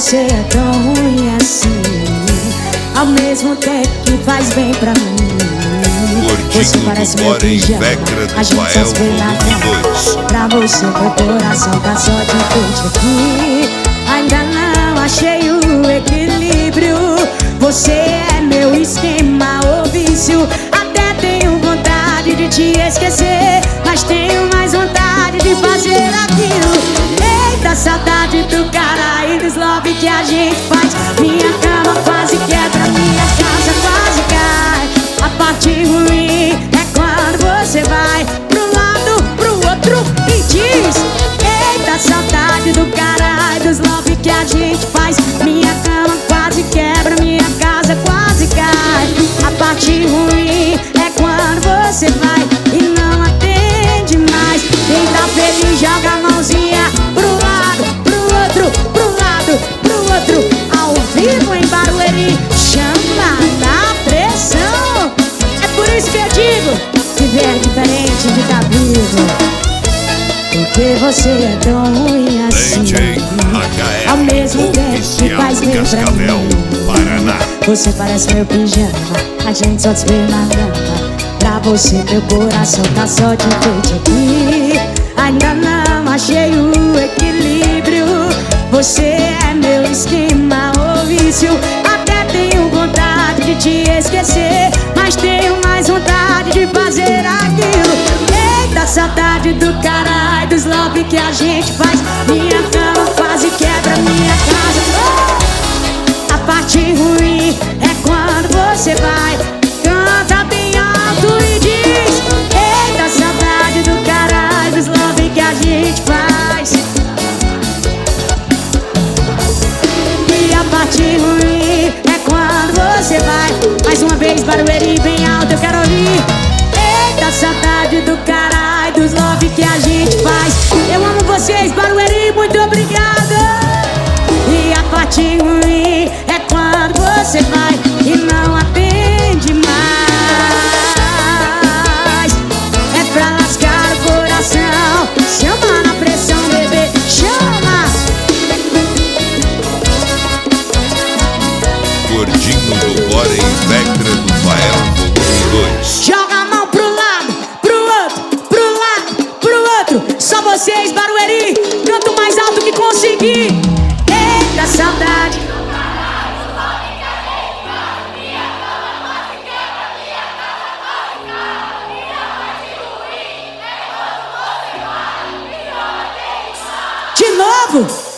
você é tão ruim assim, ao mesmo tempo que faz bem pra mim. Você parece meu pijama, a gente só se vê na cama. Pra você meu coração tá só de frente aqui. Ainda não achei o equilíbrio. Você é meu esquema ou vício. Até tenho vontade de te esquecer, mas tenho mais vontade de fazer aquilo. Eita, saudade do cara e dos love que a gente faz. Minha cama quase quebra, minha casa quase cai. A parte ruim é quando você vai pro lado, pro outro e diz: eita, saudade do cara e dos love que a gente faz. Minha cama quase quebra, minha casa quase cai. A parte ruim é quando você vai e não atende mais. Quem tá feliz joga a mãozinha pro lado, pro outro, pro lado, pro outro. Ao vivo em Barueri, chama na pressão. É por isso que eu digo: viver diferente de tá vivo. Porque você é tão ruim assim, ao mesmo tempo que faz bem pra mim. Você parece meu pijama, a gente só se vê na cama. Pra você meu coração tá só de frente aqui. Ainda não achei o equilíbrio. Você é meu esquema ou vício. Até tenho vontade de te esquecer, mas tenho mais vontade de fazer aquilo. Eita, saudade do caralho, dos love que a gente faz. Minha cama quase quebra, minha casa. A parte ruim é quando você vai. Canta bem alto e diz: eita, saudade do caralho, dos love que a gente faz. E a parte ruim é quando você vai. Mais uma vez, Barueri, bem alto, eu quero ouvir. Eita, saudade do caralho, dos love que a gente faz. Eu amo vocês, Barueri, muito obrigado. E a parte ruim é quando você vai e não atende mais. É pra lascar o coração. Chama na pressão, bebê, chama. Gordinho do Bora e Vectra do Fael, volume 2. Joga a mão pro lado, pro outro, pro lado, pro outro. Só vocês, Barueri, canto mais alto que conseguir. Eita, saudade. De novo.